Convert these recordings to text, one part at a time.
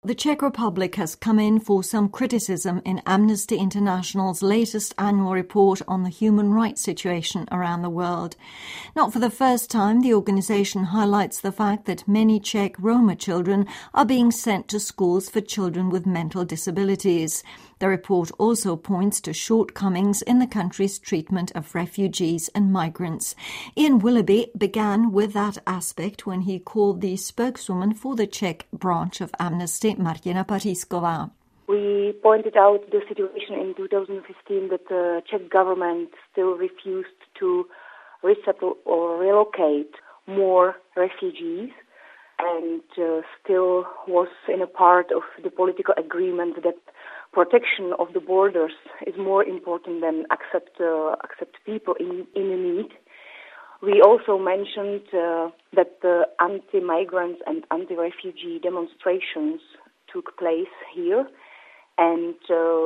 The Czech Republic has come in for some criticism in Amnesty International's latest annual report on the human rights situation around the world. Not for the first time, the organisation highlights the fact that many Czech Roma children are being sent to schools for children with mental disabilities. The report also points to shortcomings in the country's treatment of refugees and migrants. Ian Willoughby began with that aspect when he called the spokeswoman for the Czech branch of Amnesty, Martina Pařízková. We pointed out the situation in 2015 that the Czech government still refused to resettle or relocate more refugees and still was in a part of the political agreement that protection of the borders is more important than accept people in need. We also mentioned that the anti-migrants and anti-refugee demonstrations took place here, and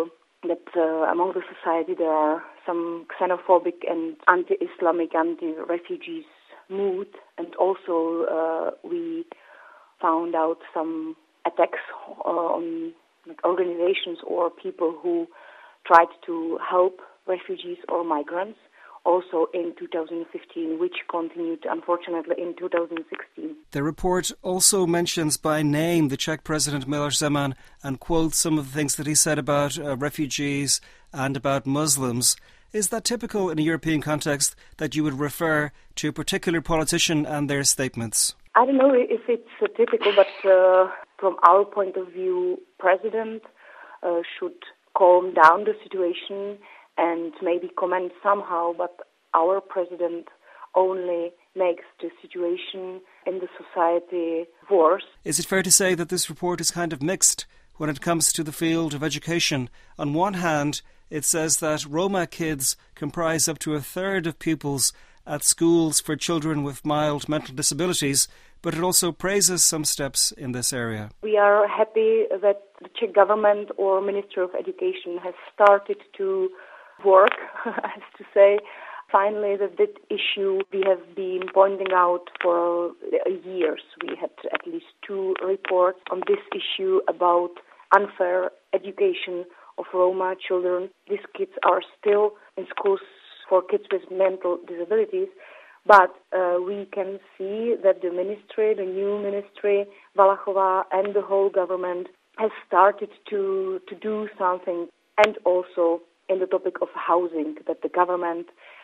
that among the society there are some xenophobic and anti-Islamic, anti-refugees mood, and also we found out some attacks on organizations or people who tried to help refugees or migrants, also in 2015, which continued, unfortunately, in 2016. The report also mentions by name the Czech President Miloš Zeman and quotes some of the things that he said about refugees and about Muslims. Is that typical in a European context that you would refer to a particular politician and their statements? I don't know if it's typical, but from our point of view, President should calm down the situation and maybe comment somehow, but our President only makes the situation in the society worse. Is it fair to say that this report is kind of mixed when it comes to the field of education? On one hand, it says that Roma kids comprise up to a third of pupils at schools for children with mild mental disabilities, but it also praises some steps in this area. We are happy that the Czech government or Ministry of Education has started to work, I have to say. Finally, that issue we have been pointing out for years. We had at least 2 reports on this issue about unfair education of Roma children. These kids are still in schools for kids with mental disabilities, but we can see that the ministry, the new ministry, Valachová, and the whole government has started to do something, and also in the topic of housing, that the government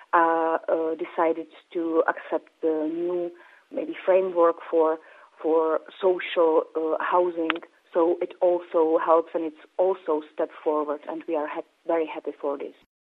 decided to accept the new maybe framework for social housing. So it also helps, and it's also a step forward, and we are very happy for this.